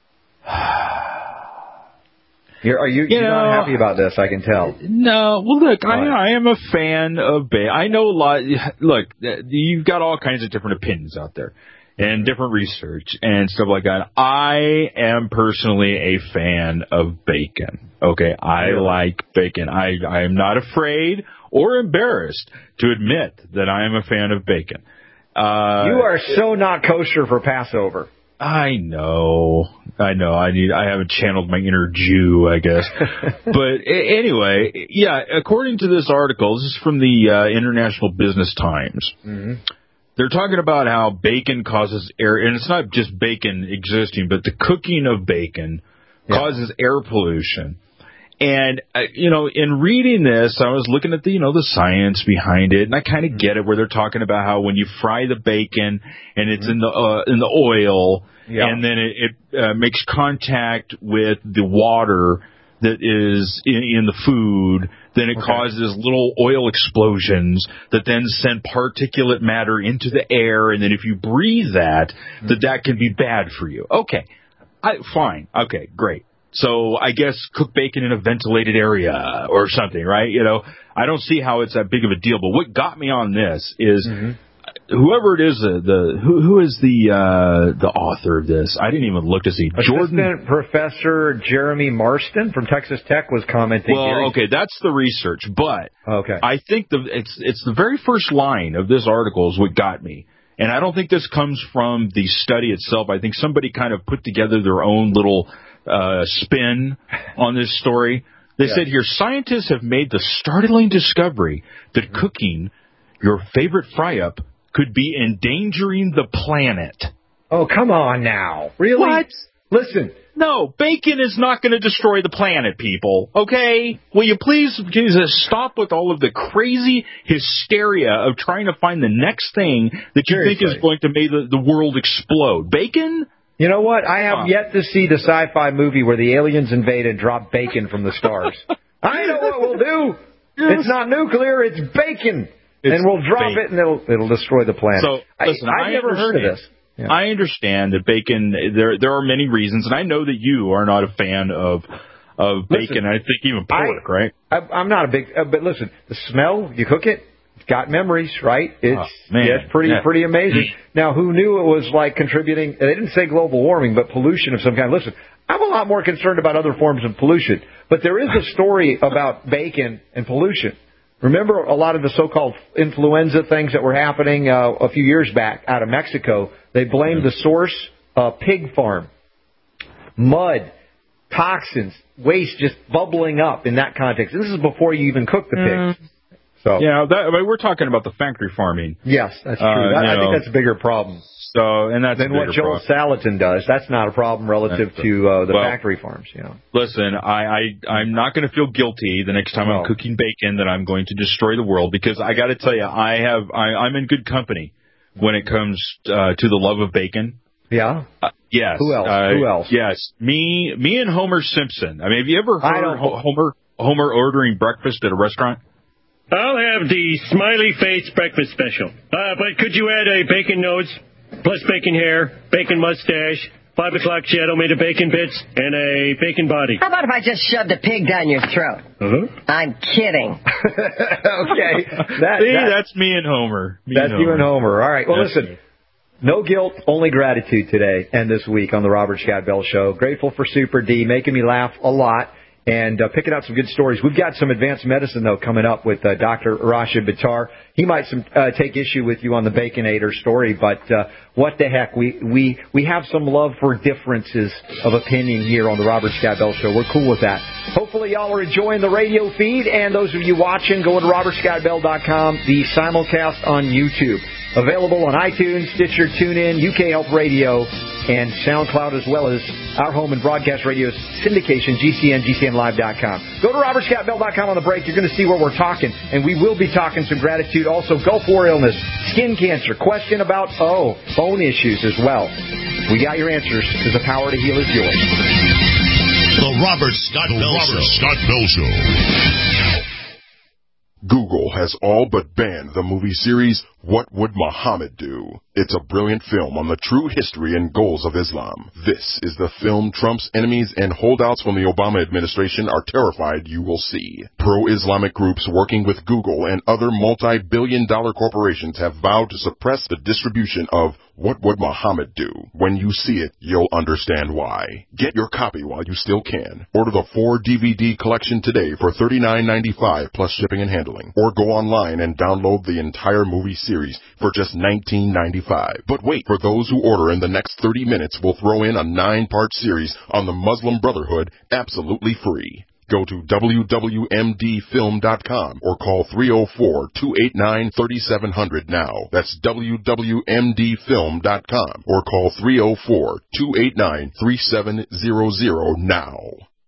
You're not happy about this, I can tell. No, well, look, I am a fan of bacon. I know a lot. Look, you've got all kinds of different opinions out there and different research and stuff like that. I am personally a fan of bacon. Okay, I like bacon. I am not afraid or embarrassed to admit that I am a fan of bacon. You are so not kosher for Passover. I know. I haven't channeled my inner Jew, I guess. But anyway, yeah, according to this article, this is from the International Business Times. Mm-hmm. They're talking about how bacon causes air, and it's not just bacon existing, but the cooking of bacon causes air pollution. And, in reading this, I was looking at the science behind it, and I kind of get it, where they're talking about how when you fry the bacon and it's in the oil, and then it makes contact with the water that is in the food, then it causes little oil explosions that then send particulate matter into the air, and then if you breathe that can be bad for you. Okay, fine. Okay, great. So I guess cook bacon in a ventilated area or something, right? I don't see how it's that big of a deal. But what got me on this is whoever it is, who is the author of this? I didn't even look to see. Assistant Professor Jeremy Marston from Texas Tech was commenting. Well, okay, that's the research, but I think it's the very first line of this article is what got me. And I don't think this comes from the study itself. I think somebody kind of put together their own little spin on this story. They said here, scientists have made the startling discovery that cooking your favorite fry-up could be endangering the planet. Oh, come on now. Really? What? Listen. No, bacon is not going to destroy the planet, people. Okay? Will you please stop with all of the crazy hysteria of trying to find the next thing that you think is going to make the world explode? Bacon? You know what? I have yet to see the sci-fi movie where the aliens invade and drop bacon from the stars. I know what we'll do. Yes. It's not nuclear, it's bacon. And we'll drop it and it'll destroy the planet. So, listen, I've never heard of this. Yeah. I understand that bacon, there are many reasons, and I know that you are not a fan of bacon, and I think even pork, right? I'm not a big, but listen, the smell, you cook it, it's got memories, right? It's pretty amazing. Now, who knew it was like contributing, they didn't say global warming, but pollution of some kind. Listen, I'm a lot more concerned about other forms of pollution, but there is a story about bacon and pollution. Remember a lot of the so-called influenza things that were happening a few years back out of Mexico? They blamed the source, pig farm, mud, toxins, waste just bubbling up in that context. This is before you even cook the pigs. So yeah, we're talking about the factory farming. Yes, that's true. I think that's a bigger problem. Than what Joel Salatin does. That's not a problem relative to the factory farms. You know. Listen, I'm not going to feel guilty the next time I'm cooking bacon that I'm going to destroy the world, because I got to tell you, I'm in good company when it comes to the love of bacon. Yeah. Yes. Who else? Yes. Me and Homer Simpson. I mean, have you ever heard Homer ordering breakfast at a restaurant? I'll have the smiley face breakfast special. But could you add a bacon nose, plus bacon hair, bacon mustache, 5 o'clock shadow made of bacon bits, and a bacon body? How about if I just shoved a pig down your throat? I'm kidding. Okay. That's me and Homer. That's you and Homer. All right. Well, listen. No guilt, only gratitude today and this week on the Robert Scott Bell Show. Grateful for Super D, making me laugh a lot. And picking out some good stories. We've got some advanced medicine, though, coming up with Dr. Rashid Buttar. He might take issue with you on the Baconator story, but what the heck? We have some love for differences of opinion here on the Robert Scott Bell Show. We're cool with that. Hopefully y'all are enjoying the radio feed, and those of you watching, go to robertscottbell.com, the simulcast on YouTube. Available on iTunes, Stitcher, TuneIn, UK Health Radio, and SoundCloud, as well as our home and broadcast radio syndication, GCN, GCNlive.com. Go to robertscottbell.com on the break. You're going to see where we're talking, and we will be talking some gratitude. Also, Gulf War illness, skin cancer, question about, bone issues as well. We got your answers, because the power to heal is yours. The Robert Scott Bell Show. Google has all but banned the movie series What Would Muhammad Do? It's a brilliant film on the true history and goals of Islam. This is the film Trump's enemies and holdouts from the Obama administration are terrified you will see. Pro-Islamic groups working with Google and other multi-billion-dollar corporations have vowed to suppress the distribution of What Would Muhammad Do? When you see it, you'll understand why. Get your copy while you still can. Order the 4-DVD collection today for $39.95 plus shipping and handling. Or go online and download the entire movie series for just $19.95. But wait, for those who order in the next 30 minutes, we'll throw in a 9-part series on the Muslim Brotherhood absolutely free. Go to wwmdfilm.com or call 304-289-3700 now. That's wwmdfilm.com or call 304-289-3700 now.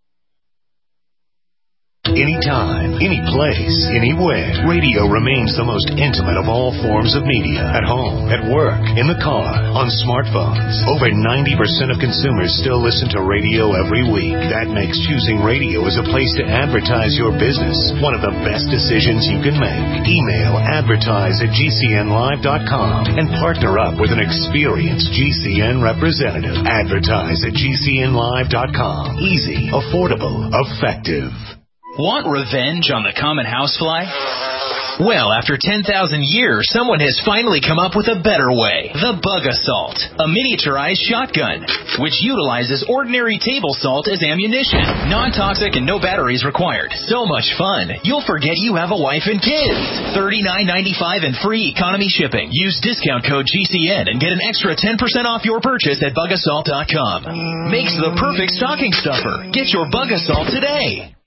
Anytime, any place, anywhere. Radio remains the most intimate of all forms of media. At home, at work, in the car, on smartphones. Over 90% of consumers still listen to radio every week. That makes choosing radio as a place to advertise your business one of the best decisions you can make. Email advertise@gcnlive.com and partner up with an experienced GCN representative. Advertise@gcnlive.com. Easy, affordable, effective. Want revenge on the common housefly? Well, after 10,000 years, someone has finally come up with a better way. The Bug Assault, a miniaturized shotgun, which utilizes ordinary table salt as ammunition. Non-toxic and no batteries required. So much fun, you'll forget you have a wife and kids. $39.95 and free economy shipping. Use discount code GCN and get an extra 10% off your purchase at BugAssault.com. Makes the perfect stocking stuffer. Get your Bug Assault today.